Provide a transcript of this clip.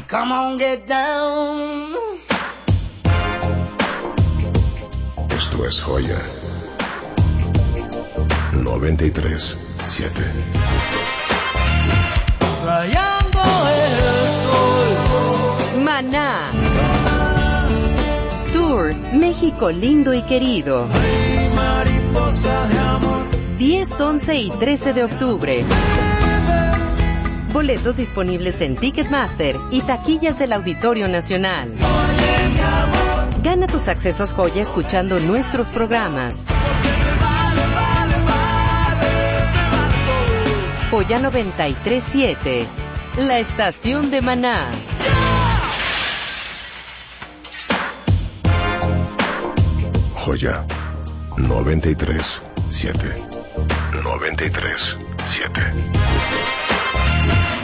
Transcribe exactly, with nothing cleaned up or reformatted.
Come on, get down. Esto es Joya noventa y tres siete. Rayando el sol. Maná. Tour México lindo y querido. Ay, mariposa de amor. diez, once y trece de octubre. Boletos disponibles en Ticketmaster y taquillas del Auditorio Nacional. Oye, mi amor. Gana tus accesos Joya escuchando nuestros programas. Vale, vale, vale, me vale todo. Joya noventa y tres siete. La estación de Maná. Joya noventa y tres siete. noventa y tres siete.